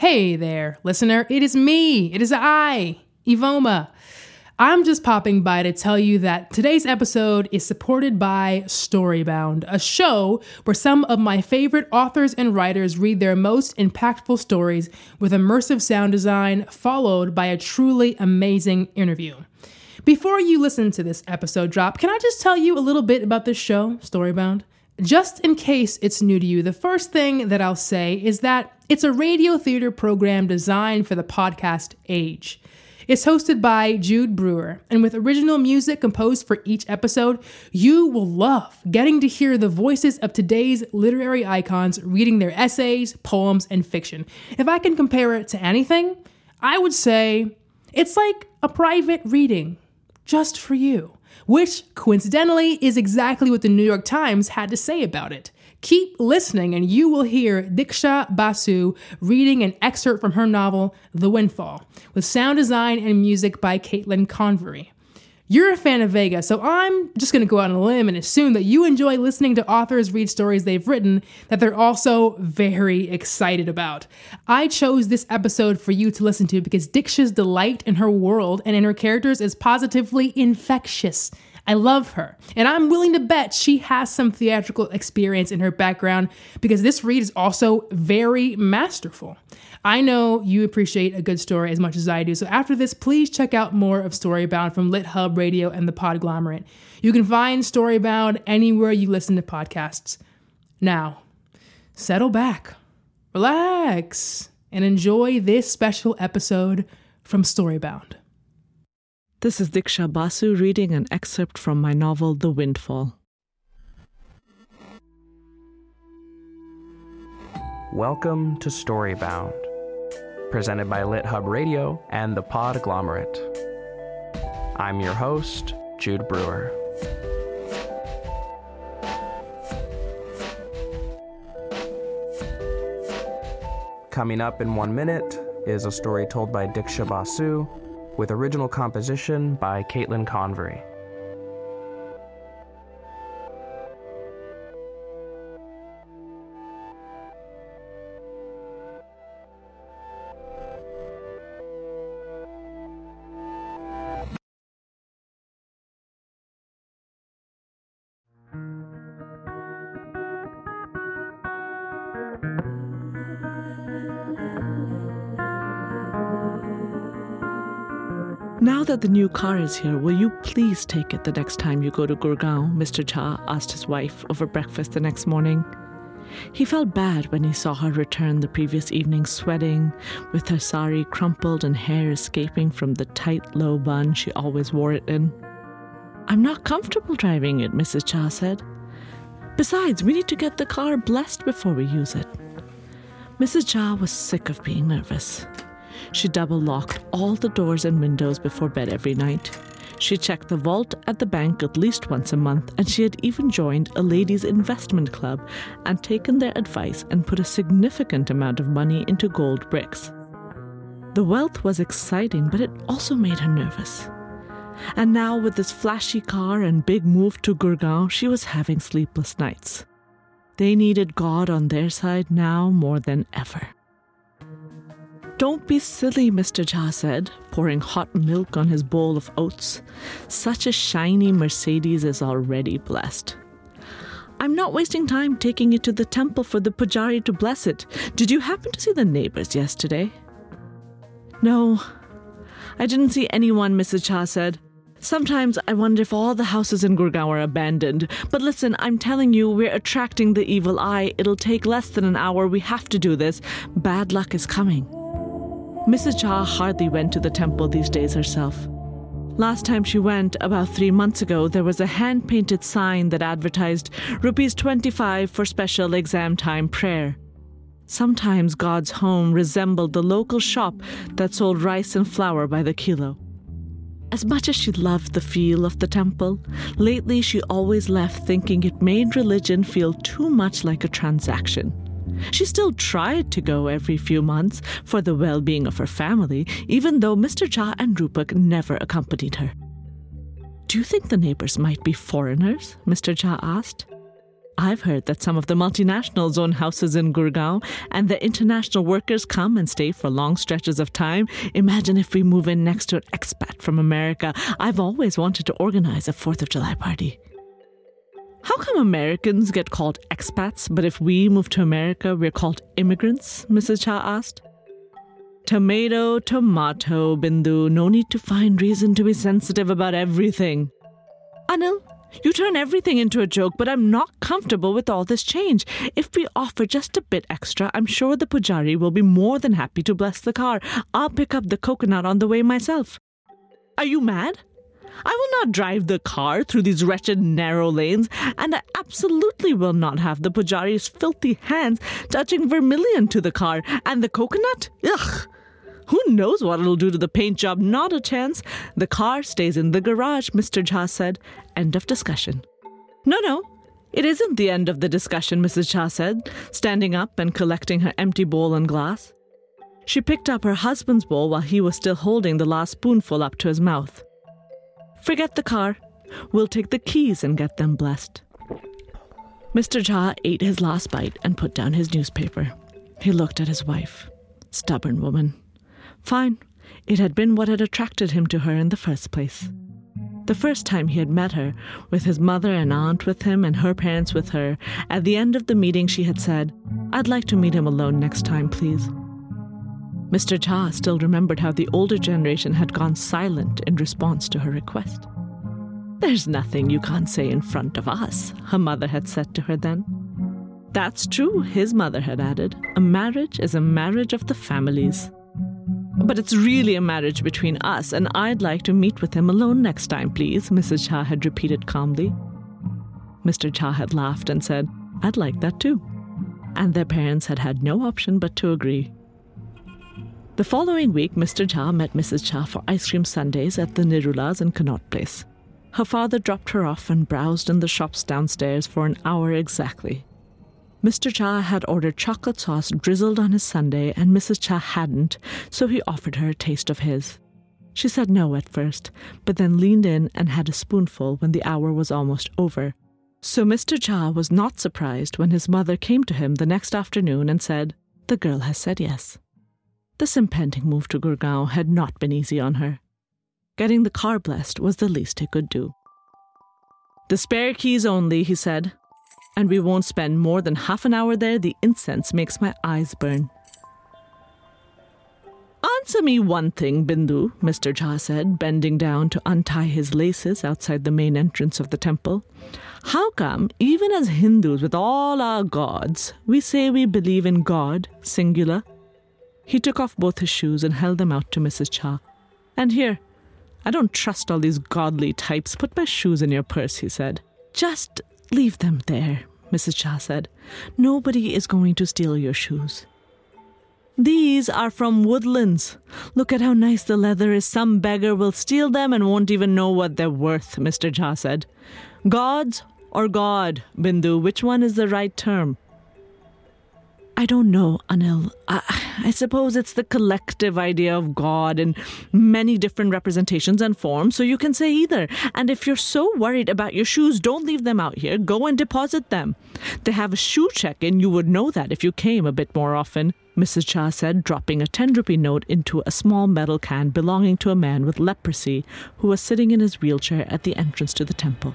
Hey there, listener. It is me. It is I, Ivoma. I'm just popping by to tell you that today's episode is supported by Storybound, a show where some of my favorite authors and writers read their most impactful stories with immersive sound design, followed by a truly amazing interview. Before you listen to this episode drop, can I just tell you a little bit about this show, Storybound? Just in case it's new to you, the first thing that I'll say is that it's a radio theater program designed for the podcast age. It's hosted by Jude Brewer, and with original music composed for each episode, you will love getting to hear the voices of today's literary icons reading their essays, poems, and fiction. If I can compare it to anything, I would say it's like a private reading, just for you. Which, coincidentally, is exactly what the New York Times had to say about it. Keep listening and you will hear Diksha Basu reading an excerpt from her novel, The Windfall, with sound design and music by Caitlin Convery. You're a fan of Vega, so I'm just going to go out on a limb and assume that you enjoy listening to authors read stories they've written that they're also very excited about. I chose this episode for you to listen to because Diksha's delight in her world and in her characters is positively infectious. I love her, and I'm willing to bet she has some theatrical experience in her background because this read is also very masterful. I know you appreciate a good story as much as I do, so after this, please check out more of Storybound from Lit Hub Radio and the Podglomerate. You can find Storybound anywhere you listen to podcasts. Now, settle back, relax, and enjoy this special episode from Storybound. This is Diksha Basu reading an excerpt from my novel, The Windfall. Welcome to Storybound, presented by Lit Hub Radio and the Podglomerate. I'm your host, Jude Brewer. Coming up in 1 minute is a story told by Diksha Basu, with original composition by Caitlin Convery. Now that the new car is here, will you please take it the next time you go to Gurgaon? Mr. Jha asked his wife over breakfast the next morning. He felt bad when he saw her return the previous evening sweating, with her sari crumpled and hair escaping from the tight, low bun she always wore it in. "I'm not comfortable driving it," Mrs. Jha said. "Besides, we need to get the car blessed before we use it." Mrs. Jha was sick of being nervous. She double-locked all the doors and windows before bed every night. She checked the vault at the bank at least once a month, and she had even joined a ladies' investment club and taken their advice and put a significant amount of money into gold bricks. The wealth was exciting, but it also made her nervous. And now, with this flashy car and big move to Gurgaon, she was having sleepless nights. They needed God on their side now more than ever. "Don't be silly," Mr. Jha said, pouring hot milk on his bowl of oats. "Such a shiny Mercedes is already blessed." "I'm not wasting time taking it to the temple for the pujari to bless it. Did you happen to see the neighbors yesterday?" "No, I didn't see anyone," Mrs. Jha said. "Sometimes I wonder if all the houses in Gurgaon are abandoned. But listen, I'm telling you, we're attracting the evil eye. It'll take less than an hour. We have to do this. Bad luck is coming." Mrs. Jha hardly went to the temple these days herself. Last time she went, about 3 months ago, there was a hand-painted sign that advertised ₹25 for special exam time prayer. Sometimes God's home resembled the local shop that sold rice and flour by the kilo. As much as she loved the feel of the temple, lately she always left thinking it made religion feel too much like a transaction. She still tried to go every few months for the well-being of her family, even though Mr. Jha and Rupak never accompanied her. "Do you think the neighbors might be foreigners?" Mr. Jha asked. I've heard that some of the multinationals own houses in Gurgaon and the international workers come and stay for long stretches of time. Imagine if we move in next to an expat from America. I've always wanted to organize a 4th of July party. How come Americans get called expats, but if we move to America, we're called immigrants? Mrs. Jha asked. Tomato, Bindu. No need to find reason to be sensitive about everything. Anil, you turn everything into a joke, but I'm not comfortable with all this change. If we offer just a bit extra, I'm sure the pujari will be more than happy to bless the car. I'll pick up the coconut on the way myself. Are you mad? I will not drive the car through these wretched narrow lanes, and I absolutely will not have the pujari's filthy hands touching vermilion to the car. And the coconut? Ugh! Who knows what it'll do to the paint job? Not a chance. The car stays in the garage, Mr. Jha said. End of discussion. No, it isn't the end of the discussion, Mrs. Jha said, standing up and collecting her empty bowl and glass. She picked up her husband's bowl while he was still holding the last spoonful up to his mouth. Forget the car. We'll take the keys and get them blessed. Mr. Jha ate his last bite and put down his newspaper. He looked at his wife. Stubborn woman. Fine. It had been what had attracted him to her in the first place. The first time he had met her, with his mother and aunt with him and her parents with her, at the end of the meeting she had said, "I'd like to meet him alone next time, please." Mr. Jha still remembered how the older generation had gone silent in response to her request. "There's nothing you can't say in front of us," her mother had said to her then. "That's true," his mother had added. "A marriage is a marriage of the families. But it's really a marriage between us, and I'd like to meet with him alone next time, please," Mrs. Jha had repeated calmly. Mr. Jha had laughed and said, "I'd like that too." And their parents had had no option but to agree. The following week, Mr. Jha met Mrs. Jha for ice cream sundaes at the Nirulas in Connaught Place. Her father dropped her off and browsed in the shops downstairs for an hour exactly. Mr. Jha had ordered chocolate sauce drizzled on his sundae, and Mrs. Jha hadn't, so he offered her a taste of his. She said no at first, but then leaned in and had a spoonful when the hour was almost over. So Mr. Jha was not surprised when his mother came to him the next afternoon and said, "The girl has said yes." This impending move to Gurgaon had not been easy on her. Getting the car blessed was the least he could do. "The spare keys only," he said, "and we won't spend more than half an hour there. The incense makes my eyes burn." "Answer me one thing, Bindu," Mr. Jha said, bending down to untie his laces outside the main entrance of the temple. "How come, even as Hindus with all our gods, we say we believe in God, singular?" He took off both his shoes and held them out to Mrs. Jha. "And here, I don't trust all these godly types. Put my shoes in your purse," he said. "Just leave them there," Mrs. Jha said. "Nobody is going to steal your shoes." "These are from Woodlands. Look at how nice the leather is. Some beggar will steal them and won't even know what they're worth," Mr. Jha said. "Gods or God, Bindu, which one is the right term?" "I don't know, Anil. I suppose it's the collective idea of God in many different representations and forms, so you can say either. And if you're so worried about your shoes, don't leave them out here. Go and deposit them. They have a shoe check-in. You would know that if you came a bit more often," Mrs. Jha said, dropping a 10-rupee note into a small metal can belonging to a man with leprosy who was sitting in his wheelchair at the entrance to the temple.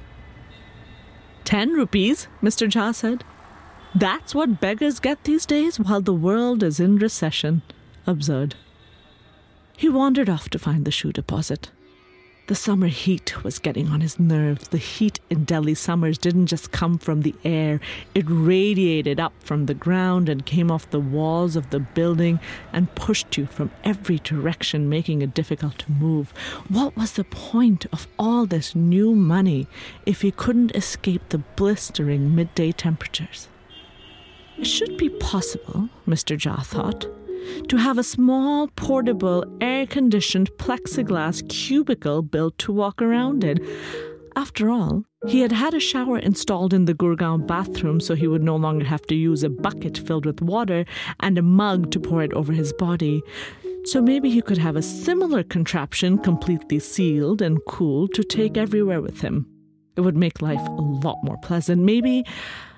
10 rupees, Mr. Jha said. "That's what beggars get these days while the world is in recession." Absurd. He wandered off to find the shoe deposit. The summer heat was getting on his nerves. The heat in Delhi summers didn't just come from the air. It radiated up from the ground and came off the walls of the building and pushed you from every direction, making it difficult to move. What was the point of all this new money if he couldn't escape the blistering midday temperatures? It should be possible, Mr. Jha thought, to have a small, portable, air-conditioned plexiglass cubicle built to walk around in. After all, he had had a shower installed in the Gurgaon bathroom so he would no longer have to use a bucket filled with water and a mug to pour it over his body. So maybe he could have a similar contraption, completely sealed and cool, to take everywhere with him. It would make life a lot more pleasant. Maybe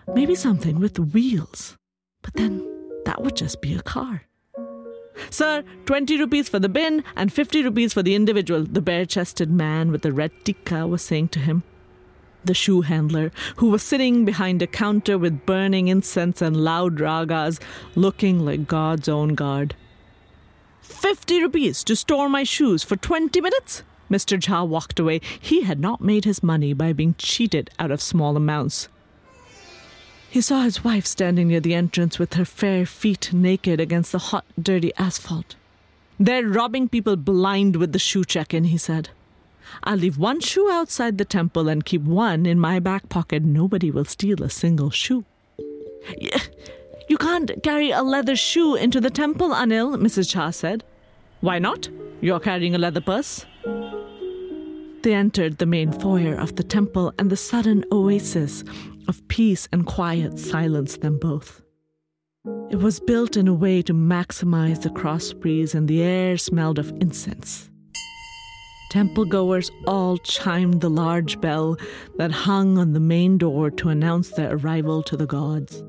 Maybe something with wheels. But then that would just be a car. "Sir, 20 rupees for the bin and 50 rupees for the individual," the bare-chested man with the red tikka was saying to him. The shoe handler, who was sitting behind a counter with burning incense and loud ragas, looking like God's own guard. 50 rupees to store my shoes for 20 minutes? Mr. Jha walked away. He had not made his money by being cheated out of small amounts. He saw his wife standing near the entrance with her fair feet naked against the hot, dirty asphalt. "They're robbing people blind with the shoe check-in," he said. "I'll leave one shoe outside the temple and keep one in my back pocket. Nobody will steal a single shoe." "You can't carry a leather shoe into the temple, Anil," Mrs. Jha said. "Why not? You're carrying a leather purse." They entered the main foyer of the temple, and the sudden oasis of peace and quiet silenced them both. It was built in a way to maximize the cross breeze, and the air smelled of incense. Temple-goers all chimed the large bell that hung on the main door to announce their arrival to the gods.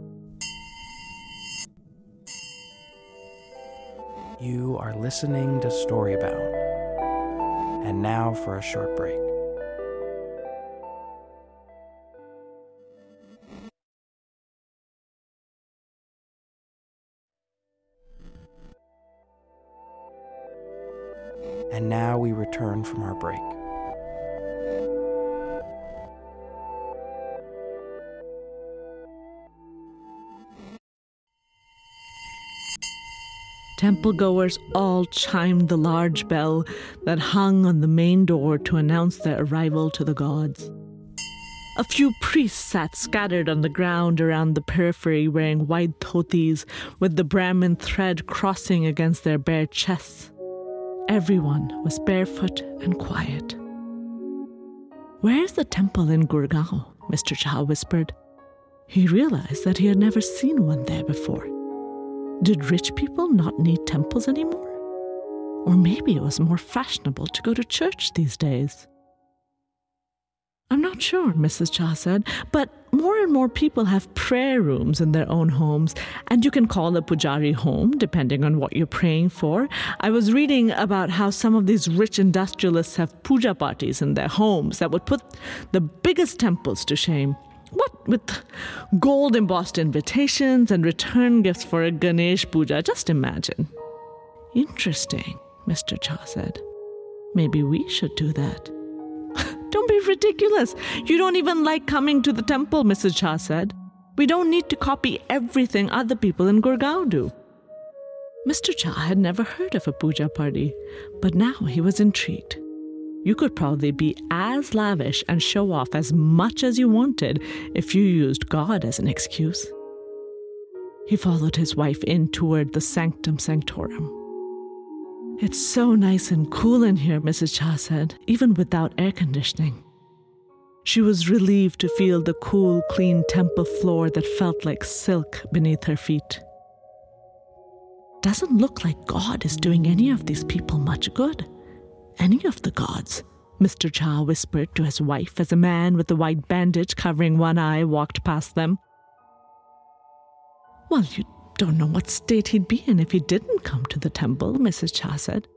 You are listening to Storybound. And now for a short break. And now we return from our break. Temple-goers all chimed the large bell that hung on the main door to announce their arrival to the gods. A few priests sat scattered on the ground around the periphery wearing white dhotis with the Brahmin thread crossing against their bare chests. Everyone was barefoot and quiet. "Where's the temple in Gurgaon?" Mr. Jha whispered. He realized that he had never seen one there before. Did rich people not need temples anymore? Or maybe it was more fashionable to go to church these days. "I'm not sure," Mrs. Jha said, "but more and more people have prayer rooms in their own homes, and you can call a pujari home depending on what you're praying for. I was reading about how some of these rich industrialists have puja parties in their homes that would put the biggest temples to shame. What with gold-embossed invitations and return gifts for a Ganesh puja, just imagine." "Interesting," Mr. Jha said. "Maybe we should do that." "Don't be ridiculous. You don't even like coming to the temple," Mrs. Jha said. "We don't need to copy everything other people in Gurgaon do." Mr. Jha had never heard of a puja party, but now he was intrigued. You could probably be as lavish and show off as much as you wanted if you used God as an excuse. He followed his wife in toward the sanctum sanctorum. "It's so nice and cool in here," Mrs. Jha said, even without air conditioning. She was relieved to feel the cool, clean temple floor that felt like silk beneath her feet. "Doesn't look like God is doing any of these people much good. Any of the gods," Mr. Jha whispered to his wife as a man with a white bandage covering one eye walked past them. "Well, you don't know what state he'd be in if he didn't come to the temple," Mrs. Jha said.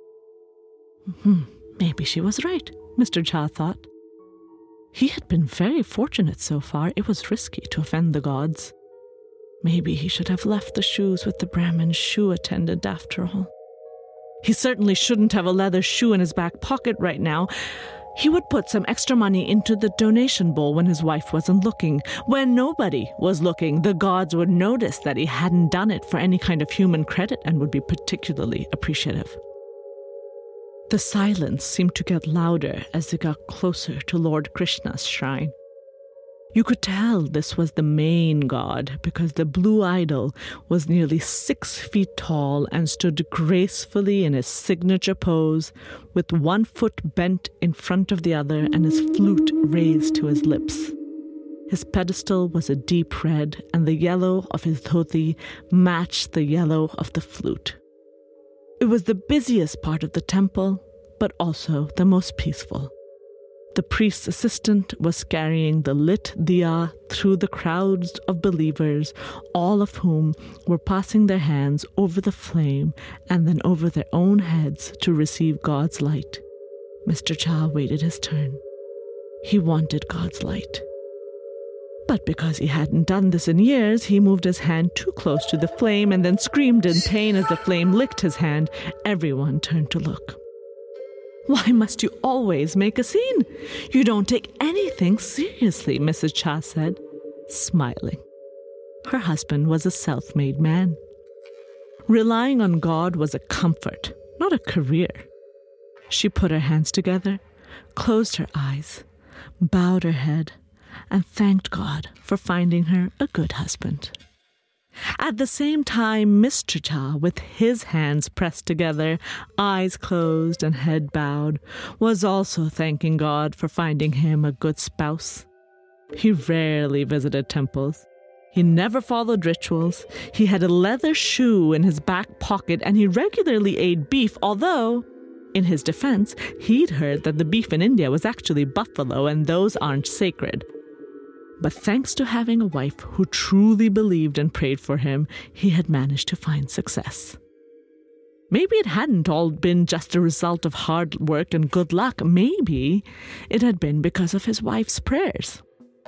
Maybe she was right, Mr. Jha thought. He had been very fortunate so far. It was risky to offend the gods. Maybe he should have left the shoes with the Brahmin shoe attendant after all. He certainly shouldn't have a leather shoe in his back pocket right now. He would put some extra money into the donation bowl when his wife wasn't looking. When nobody was looking, the gods would notice that he hadn't done it for any kind of human credit and would be particularly appreciative. The silence seemed to get louder as they got closer to Lord Krishna's shrine. You could tell this was the main god because the blue idol was nearly 6 feet tall and stood gracefully in his signature pose with one foot bent in front of the other and his flute raised to his lips. His pedestal was a deep red and the yellow of his dhoti matched the yellow of the flute. It was the busiest part of the temple, but also the most peaceful. The priest's assistant was carrying the lit diya through the crowds of believers, all of whom were passing their hands over the flame and then over their own heads to receive God's light. Mr. Cha waited his turn. He wanted God's light. But because he hadn't done this in years, he moved his hand too close to the flame and then screamed in pain as the flame licked his hand. Everyone turned to look. "Why must you always make a scene? You don't take anything seriously," Mrs. Cha said, smiling. Her husband was a self-made man. Relying on God was a comfort, not a career. She put her hands together, closed her eyes, bowed her head, and thanked God for finding her a good husband. At the same time, Mr. Cha, with his hands pressed together, eyes closed and head bowed, was also thanking God for finding him a good spouse. He rarely visited temples. He never followed rituals. He had a leather shoe in his back pocket, and he regularly ate beef, although, in his defense, he'd heard that the beef in India was actually buffalo, and those aren't sacred. But thanks to having a wife who truly believed and prayed for him, he had managed to find success. Maybe it hadn't all been just a result of hard work and good luck. Maybe it had been because of his wife's prayers.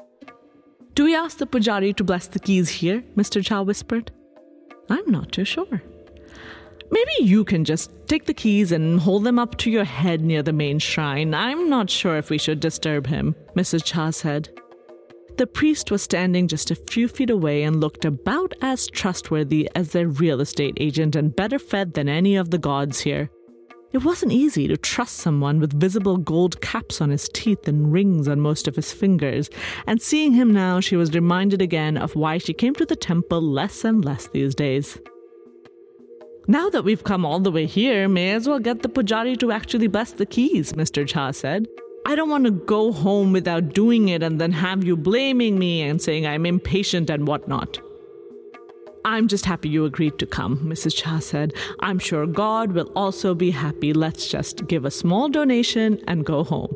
"Do we ask the pujari to bless the keys here?" Mr. Cha whispered. "I'm not too sure. Maybe you can just take the keys and hold them up to your head near the main shrine. I'm not sure if we should disturb him," Mrs. Cha said. The priest was standing just a few feet away and looked about as trustworthy as their real estate agent and better fed than any of the gods here. It wasn't easy to trust someone with visible gold caps on his teeth and rings on most of his fingers, and seeing him now, she was reminded again of why she came to the temple less and less these days. "Now that we've come all the way here, may as well get the pujari to actually bless the keys," Mr. Cha said. "I don't want to go home without doing it and then have you blaming me and saying I'm impatient and whatnot." "I'm just happy you agreed to come," Mrs. Cha said. "I'm sure God will also be happy. Let's just give a small donation and go home."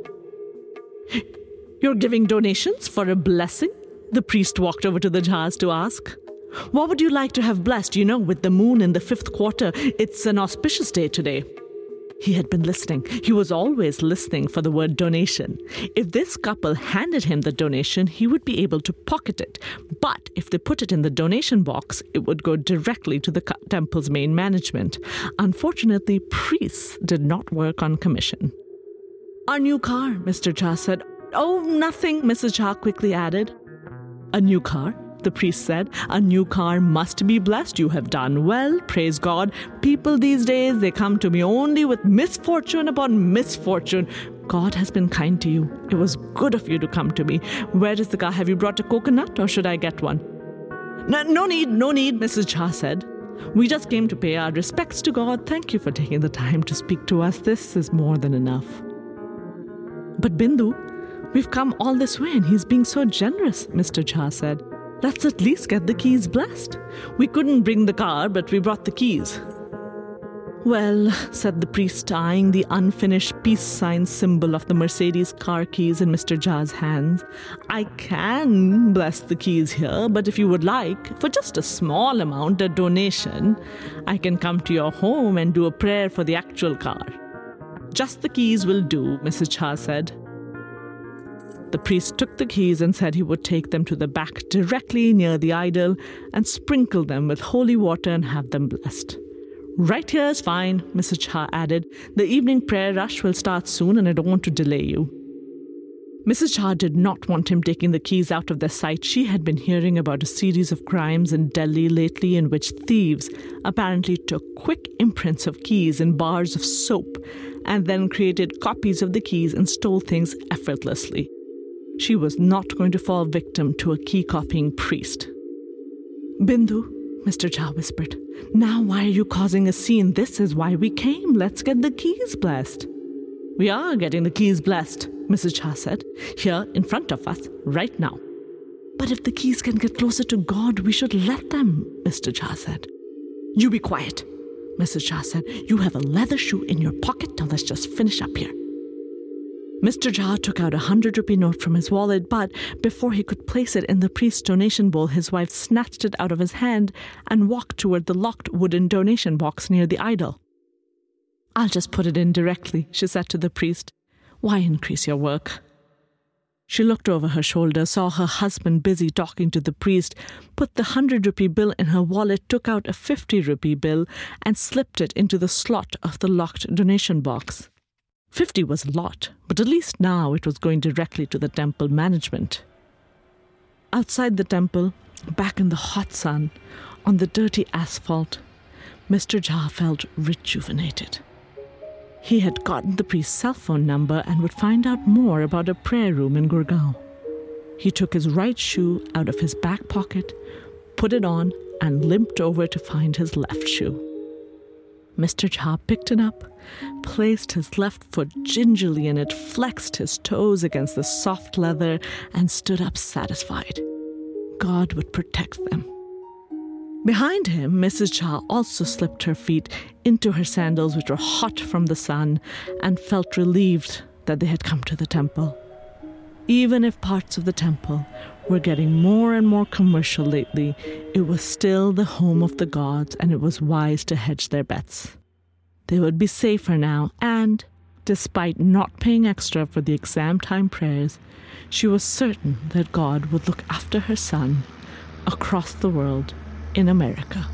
"You're giving donations for a blessing?" The priest walked over to the Chas to ask. "What would you like to have blessed? You know, with the moon in the 5th quarter, it's an auspicious day today." He had been listening. He was always listening for the word donation. If this couple handed him the donation, he would be able to pocket it. But if they put it in the donation box, it would go directly to the temple's main management. Unfortunately, priests did not work on commission. "Our new car," Mr. Cha said. "Oh, nothing," Mrs. Cha quickly added. "A new car?" The priest said. "A new car must be blessed. You have done well, praise God. People these days, they come to me only with misfortune upon misfortune. God has been kind to you. It was good of you to come to me. Where is the car? Have you brought a coconut, or should I get one?" No need, Mrs. Cha said. "We just came to pay our respects to God. Thank you for taking the time to speak to us. This is more than enough." "But Bindu, we've come all this way and he's being so generous," Mr. Cha said. "Let's at least get the keys blessed. We couldn't bring the car, but we brought the keys." "Well," said the priest, eyeing the unfinished peace sign symbol of the Mercedes car keys in Mr. Cha's hands, "I can bless the keys here, but if you would like, for just a small amount, a donation, I can come to your home and do a prayer for the actual car." "Just the keys will do," Mrs. Cha said. The priest took the keys and said he would take them to the back directly near the idol and sprinkle them with holy water and have them blessed. "Right here is fine," Mrs. Cha added. "The evening prayer rush will start soon and I don't want to delay you." Mrs. Cha did not want him taking the keys out of their sight. She had been hearing about a series of crimes in Delhi lately in which thieves apparently took quick imprints of keys in bars of soap and then created copies of the keys and stole things effortlessly. She was not going to fall victim to a key-copying priest. "Bindu," Mr. Cha whispered, "now why are you causing a scene? This is why we came. Let's get the keys blessed." "We are getting the keys blessed," Mrs. Cha said, "here in front of us, right now." "But if the keys can get closer to God, we should let them," Mr. Cha said. "You be quiet," Mrs. Cha said. "You have a leather shoe in your pocket. Now let's just finish up here." Mr. Jha took out a 100-rupee note from his wallet, but before he could place it in the priest's donation bowl, his wife snatched it out of his hand and walked toward the locked wooden donation box near the idol. "I'll just put it in directly," she said to the priest. "Why increase your work?" She looked over her shoulder, saw her husband busy talking to the priest, put the 100-rupee bill in her wallet, took out a 50-rupee bill, and slipped it into the slot of the locked donation box. 50 was a lot, but at least now it was going directly to the temple management. Outside the temple, back in the hot sun, on the dirty asphalt, Mr. Jha felt rejuvenated. He had gotten the priest's cell phone number and would find out more about a prayer room in Gurgaon. He took his right shoe out of his back pocket, put it on, and limped over to find his left shoe. Mr. Jha picked it up, placed his left foot gingerly in it, flexed his toes against the soft leather, and stood up satisfied. God would protect them. Behind him, Mrs. Jha also slipped her feet into her sandals, which were hot from the sun, and felt relieved that they had come to the temple. Even if parts of the temple were getting more and more commercial lately, it was still the home of the gods, and it was wise to hedge their bets. They would be safer now, and, despite not paying extra for the exam time prayers, she was certain that God would look after her son across the world in America.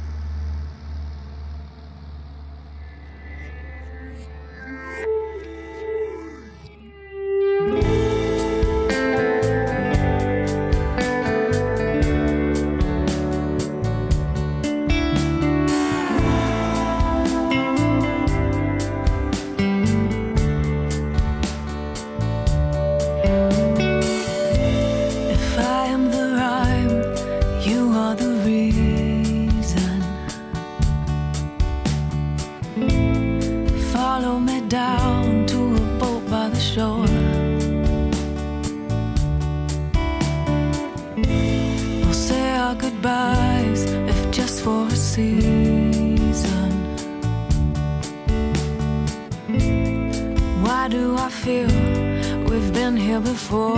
Goodbyes, if just for a season. Why do I feel we've been here before?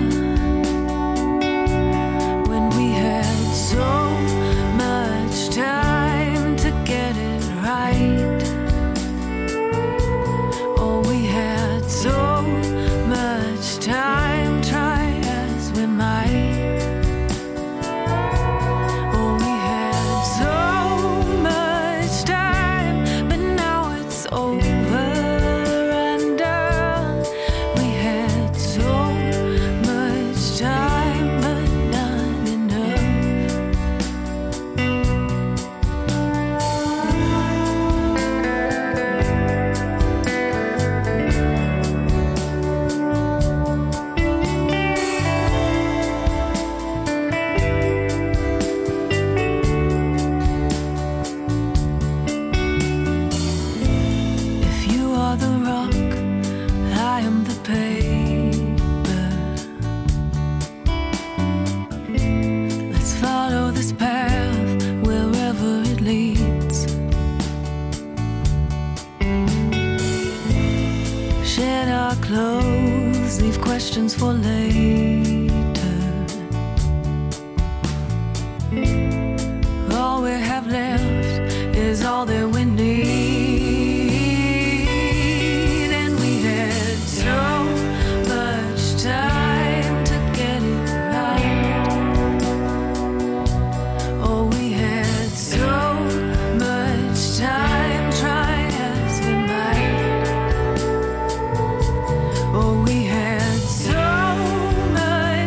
When we had so much time to get it right. Oh, we had so much time, try as we might. Close, leave questions for later. All we have left is all that we need, and we had so much time to get it right. Oh, we had so much time, try as we might. Oh, we had so much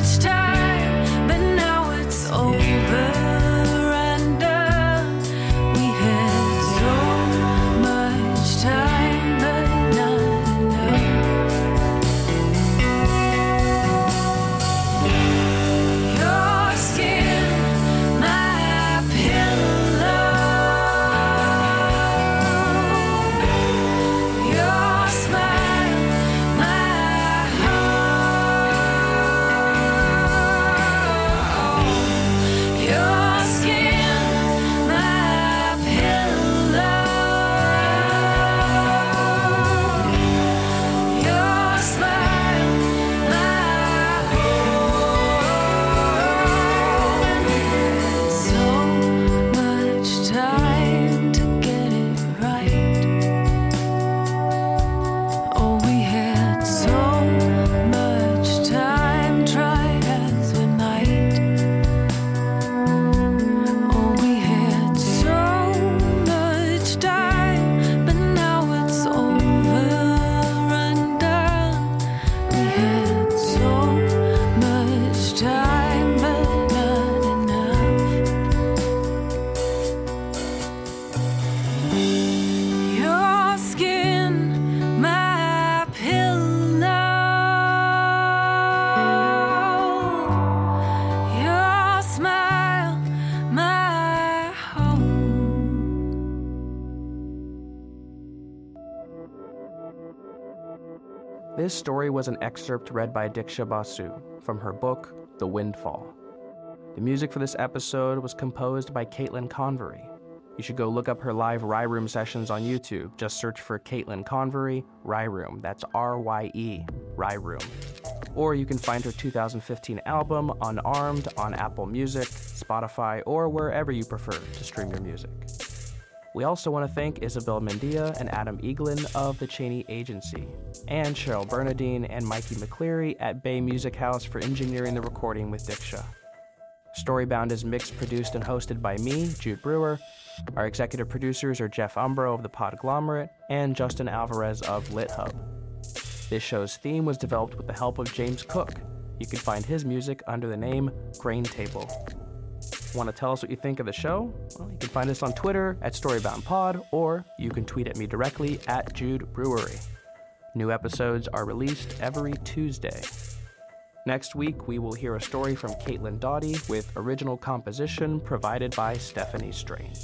This story was an excerpt read by Diksha Basu from her book, The Windfall. The music for this episode was composed by Caitlin Convery. You should go look up her live Rye Room sessions on YouTube. Just search for Caitlin Convery, Rye Room. That's R-Y-E, Rye Room. Or you can find her 2015 album, Unarmed, on Apple Music, Spotify, or wherever you prefer to stream your music. We also want to thank Isabel Mendia and Adam Eaglin of the Cheney Agency, and Cheryl Bernadine and Mikey McCleary at Bay Music House for engineering the recording with Diksha. Storybound is mixed, produced, and hosted by me, Jude Brewer. Our executive producers are Jeff Umbro of The Podglomerate and Justin Alvarez of LitHub. This show's theme was developed with the help of James Cook. You can find his music under the name Grain Table. Want to tell us what you think of the show? Well, you can find us on Twitter at StoryboundPod, or you can tweet at me directly at Jude Brewery. New episodes are released every Tuesday. Next week, we will hear a story from Caitlin Doughty with original composition provided by Stephanie Strain.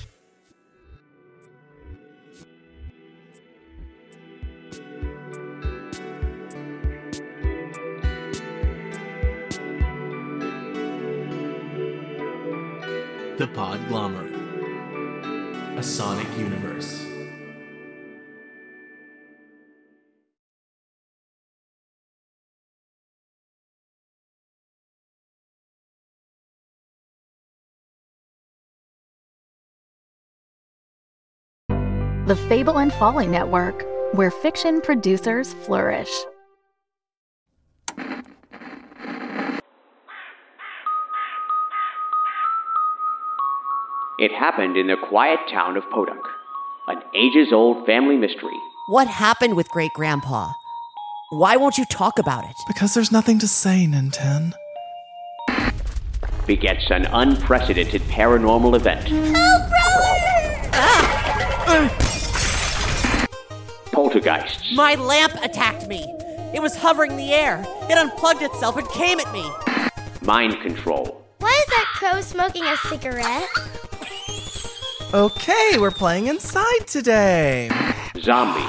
The Podglomerate, a sonic universe. The Fable and Folly Network, where fiction producers flourish. It happened in the quiet town of Podunk, an ages-old family mystery. What happened with Great Grandpa? Why won't you talk about it? Because there's nothing to say, Ninten. Begets an unprecedented paranormal event. Help, brother! Poltergeists. My lamp attacked me. It was hovering in the air. It unplugged itself and came at me. Mind control. Why is that crow smoking a cigarette? Okay, we're playing inside today. Zombies.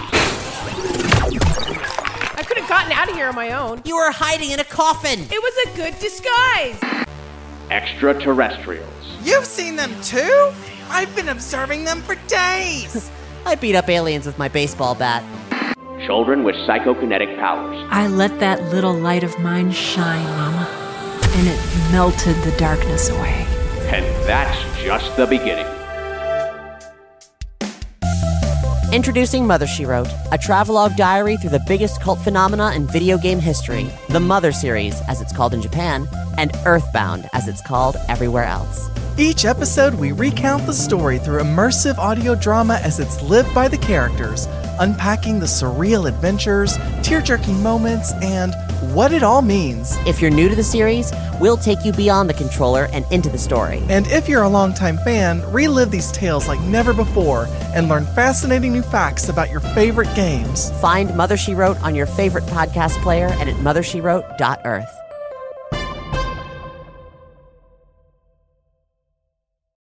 I could have gotten out of here on my own. You were hiding in a coffin. It was a good disguise. Extraterrestrials. You've seen them too? I've been observing them for days. I beat up aliens with my baseball bat. Children with psychokinetic powers. I let that little light of mine shine, Mama, and it melted the darkness away. And that's just the beginning. Introducing Mother, She Wrote, a travelogue diary through the biggest cult phenomena in video game history, the Mother series, as it's called in Japan, and Earthbound, as it's called everywhere else. Each episode, we recount the story through immersive audio drama as it's lived by the characters, unpacking the surreal adventures, tear-jerking moments, and what it all means. If you're new to the series, we'll take you beyond the controller and into the story. And if you're a longtime fan, relive these tales like never before and learn fascinating new facts about your favorite games. Find Mother, She Wrote on your favorite podcast player and at mothershewrote.earth.